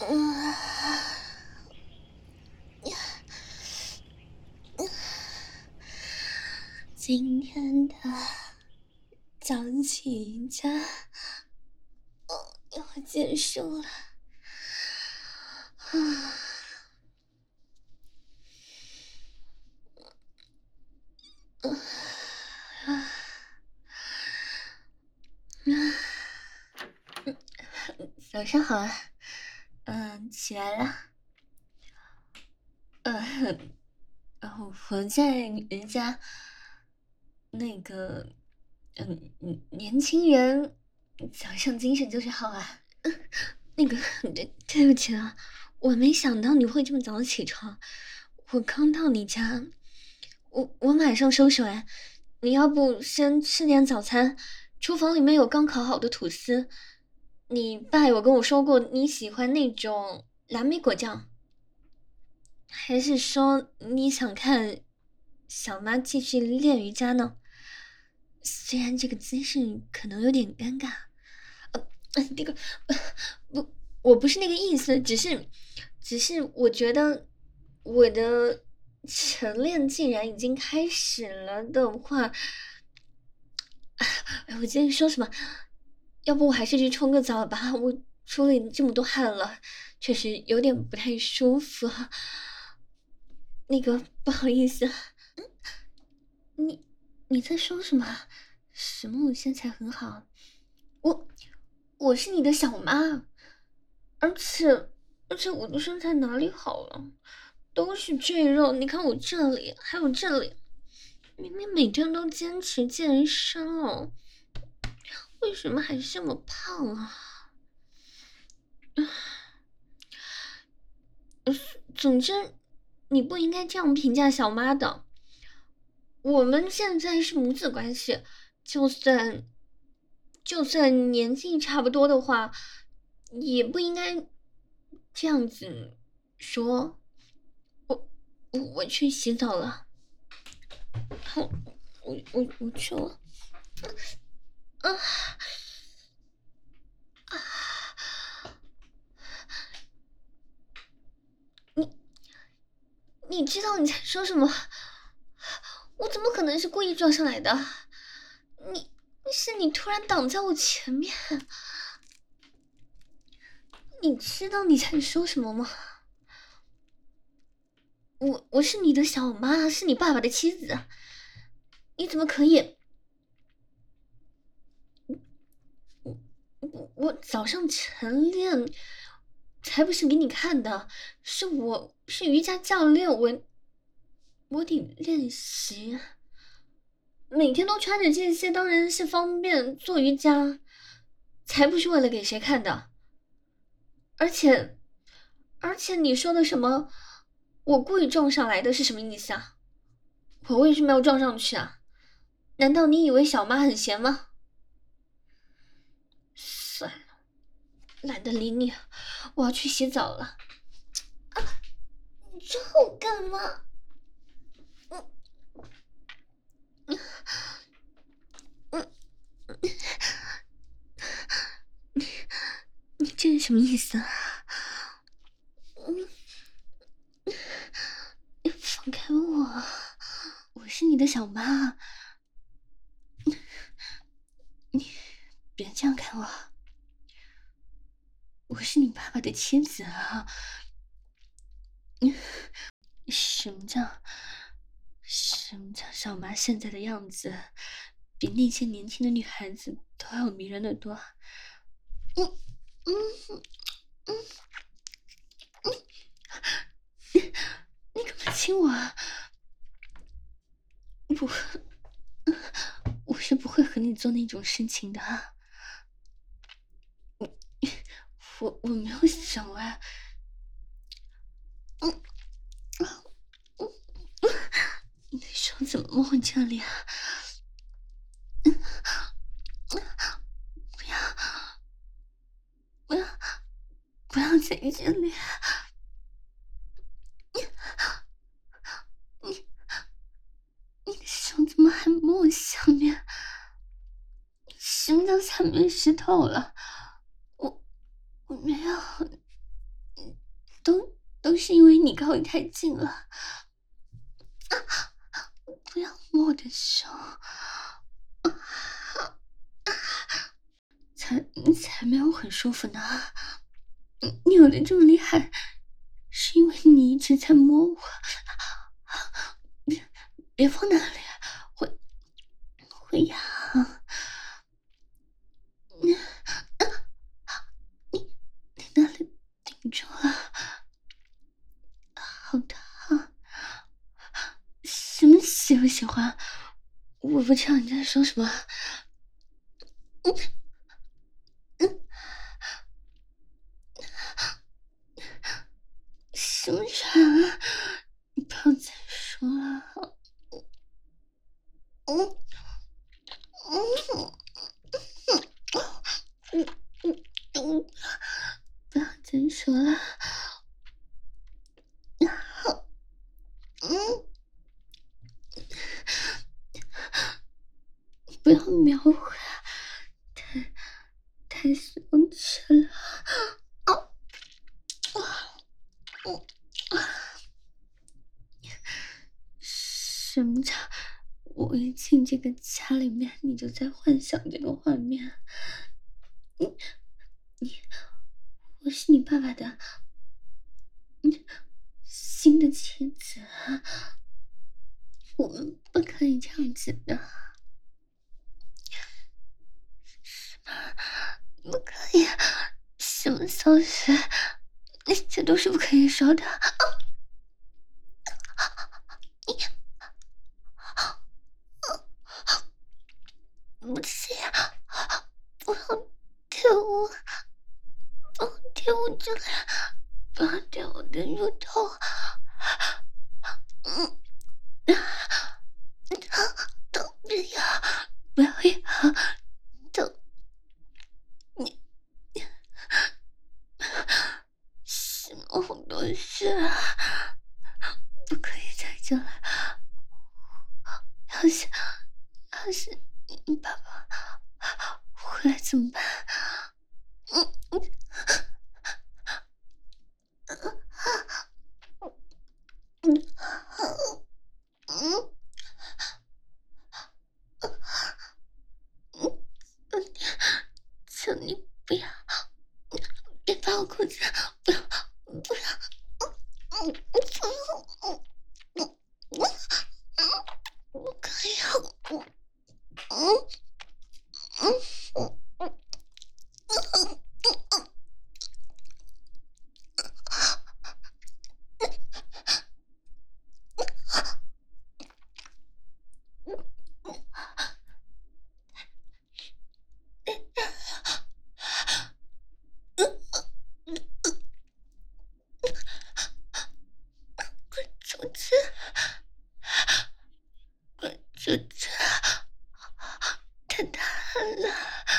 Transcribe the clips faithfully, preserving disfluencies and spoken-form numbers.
嗯，今天的早起瑜伽要结束了。啊，早上好啊。嗯，起来了。呃，然后我在人家那个，嗯嗯，年轻人早上精神就是好啊。那个，对对不起啊，我没想到你会这么早起床。我刚到你家，我我马上收手哎。你要不先吃点早餐？厨房里面有刚烤好的吐司。你爸有跟我说过你喜欢那种蓝莓果酱，还是说你想看小妈继续练瑜伽呢？虽然这个姿势可能有点尴尬。呃，呃那个，呃不，我不是那个意思，只是，只是我觉得我的晨练既然已经开始了的话，哎，我今天说什么？要不我还是去冲个澡吧，我出了这么多汗了，确实有点不太舒服。那个，不好意思。你你在说什么？什么我身材很好？我我是你的小妈，而且而且我的身材哪里好了？都是赘肉，你看我这里还有这里，明明每天都坚持健身了，为什么还是这么胖啊？总之，你不应该这样评价小妈的。我们现在是母子关系，就算就算年纪差不多的话，也不应该这样子说。我我我去洗澡了。好，我我我去了。啊啊！你你知道你在说什么？我怎么可能是故意撞上来的？你是你突然挡在我前面。你知道你在说什么吗？我我是你的小妈，是你爸爸的妻子，你怎么可以？我我早上晨练，才不是给你看的，是我是瑜伽教练，我我得练习，每天都穿着这些，当然是方便做瑜伽，才不是为了给谁看的。而且而且你说的什么？我故意撞上来的是什么意思啊？我为什么要撞上去啊？难道你以为小妈很闲吗？算了，懒得理你，我要去洗澡了。啊，你抓我干嘛？嗯嗯嗯，你你这是什么意思啊？嗯，你放开我！我是你的小妈，你别这样看我，我是你爸爸的妻子啊！什么叫什么叫小妈现在的样子，比那些年轻的女孩子都要迷人的多。嗯嗯嗯嗯，你你干嘛亲我啊？不，我是不会和你做那种事情的。我我没有想啊。嗯嗯嗯，你的手怎么摸我这里啊？不要不要不要在这里！你你的手怎么还摸我下面？什么叫下面湿透了？我我没有， 都都是因为你靠得太近了。啊！不要摸我的手。才才没有很舒服呢。你有的这么厉害，是因为你一直在摸我。别别放那里，会会痒。你你你那里顶住了，好烫。什么喜不喜欢？我不知道你在说什么。嗯嗯。什么人啊？你不要再说了。嗯嗯嗯嗯嗯，不要再说了。嗯，不要瞄我，太太羞耻了。啊啊！嗯。什么叫我一进这个家里面，你就在幻想这个画面？你你，我是你爸爸的嗯新的妻子，我们不可以这样子的。什么不可以？什么骚事？这都是不可以说的。不行，不要舔我，不要舔我这里，不要舔我的乳头。嗯，都不要，不要呀，都你什么好多事啊？不可以在这里。要是要是你爸爸回来怎么办？嗯嗯嗯嗯嗯，求你不要，别把我裤子，不要不要，嗯嗯不要，嗯嗯嗯嗯，不可以，嗯嗯嗯嗯嗯嗯。滚出去！滚出去！太大了！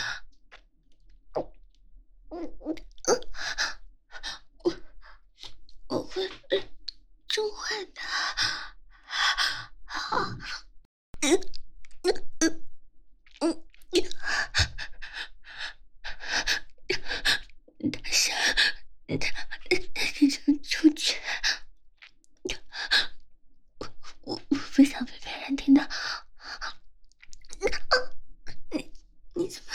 嗯嗯嗯，我我会被宠坏的。好，嗯嗯嗯嗯，大声，大大声出去！我我不想被别人听到。你你怎么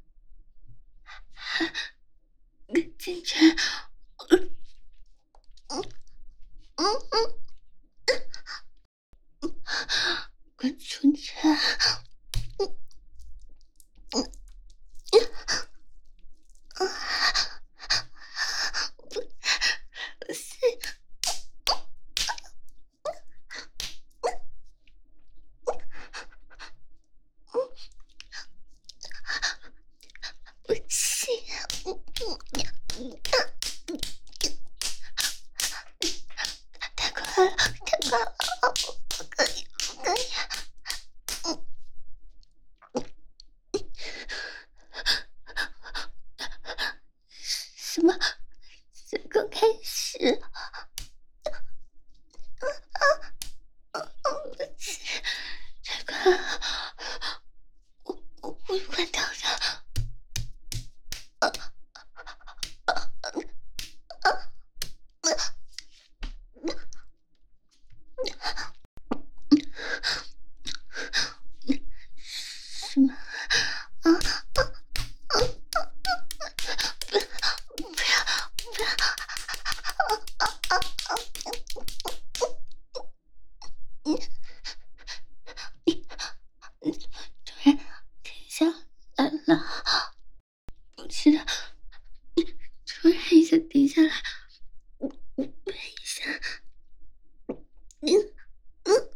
还跟进去？嗯嗯嗯嗯，滚出去！嗯嗯嗯，不行！不行！嗯嗯嗯，太快了，太快了！不可以，不可以！嗯，什么？这刚开始？嗯嗯，不行，太快了！我我我快掉下！ 是的，突然一下停下来，我我问一下，你嗯，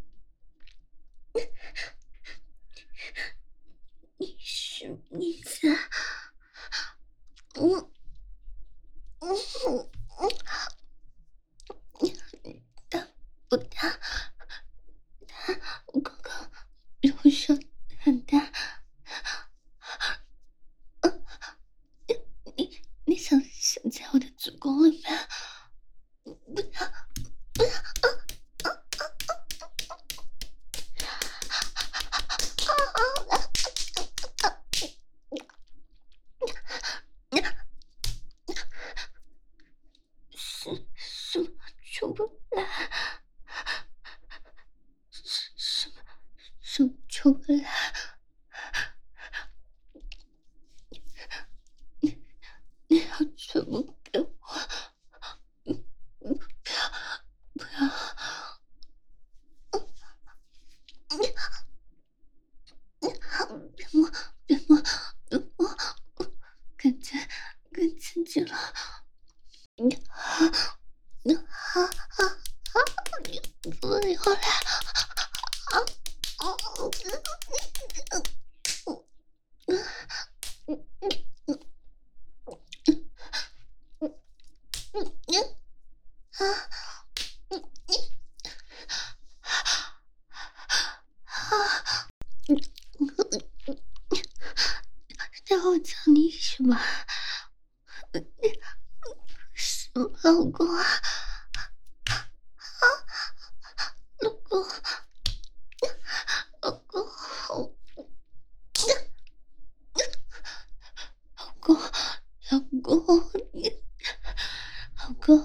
你什么意思啊？我嗯嗯，大不大？大，我刚刚有手很大。你你想想在我的子宫里面？不要不要！是什么出不来？什什么什么出不来？你要全部给我！嗯嗯，不要不要！别摸别摸别摸！感觉更刺激了！你啊你啊啊啊！你你后来啊啊！你啊啊！让我叫你什么？什么老公啊？啊，老公，老公好，老公，老公，你，老公，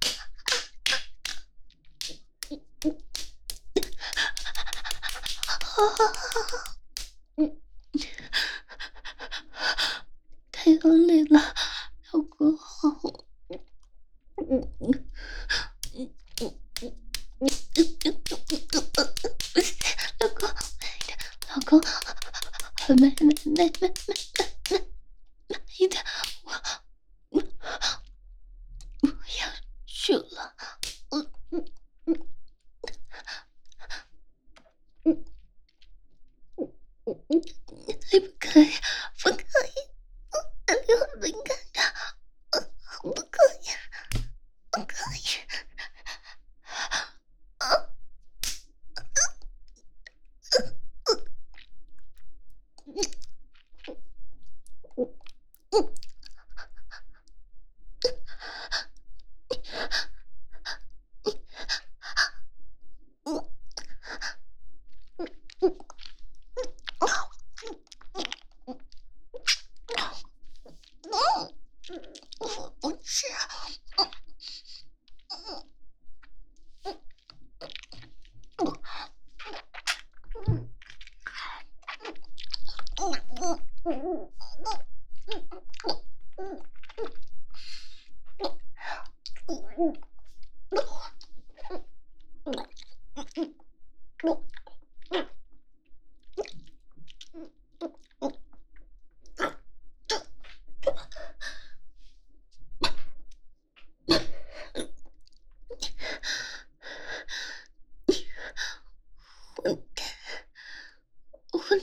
嗯，太用力了，老公好，嗯嗯嗯嗯嗯嗯嗯嗯，老公，老公，慢慢慢慢慢慢慢一点，我我我要去了，嗯嗯嗯嗯嗯嗯，你不可以，不可以，嗯，你很敏感的，嗯，不可以，不可以，啊，嗯嗯嗯嗯，我不是，嗯嗯嗯嗯嗯混蛋，混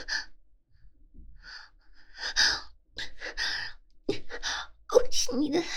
我是你的